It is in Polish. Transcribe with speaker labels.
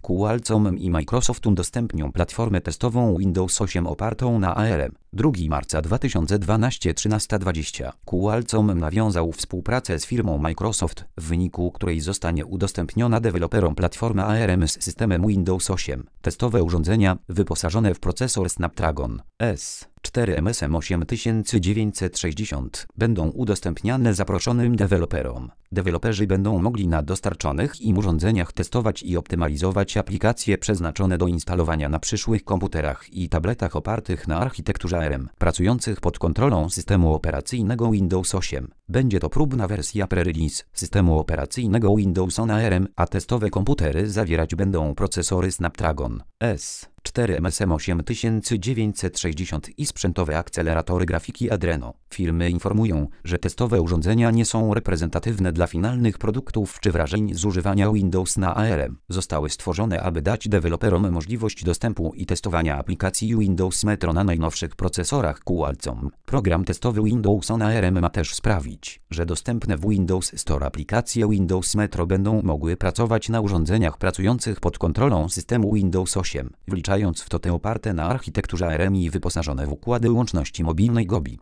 Speaker 1: Qualcomm i Microsoft udostępnią platformę testową Windows 8 opartą na ARM. 2 marca 2012 13:20. Qualcomm nawiązał współpracę z firmą Microsoft, w wyniku której zostanie udostępniona deweloperom platforma ARM z systemem Windows 8. Testowe urządzenia wyposażone w procesor Snapdragon S4 MSM 8960 będą udostępniane zaproszonym deweloperom. Deweloperzy będą mogli na dostarczonych im urządzeniach testować i optymalizować aplikacje przeznaczone do instalowania na przyszłych komputerach i tabletach opartych na architekturze ARM, pracujących pod kontrolą systemu operacyjnego Windows 8. Będzie to próbna wersja pre-release systemu operacyjnego Windows on ARM, a testowe komputery zawierać będą procesory Snapdragon S4 MSM 8960 i sprzętowe akceleratory grafiki Adreno. Firmy informują, że testowe urządzenia nie są reprezentatywne dla finalnych produktów czy wrażeń z używania Windows na ARM. Zostały stworzone, aby dać deweloperom możliwość dostępu i testowania aplikacji Windows Metro na najnowszych procesorach Qualcomm. Program testowy Windows on ARM ma też sprawić, że dostępne w Windows Store aplikacje Windows Metro będą mogły pracować na urządzeniach pracujących pod kontrolą systemu Windows 8, wliczając w to te oparte na architekturze ARM i wyposażone w układy łączności mobilnej GOBI.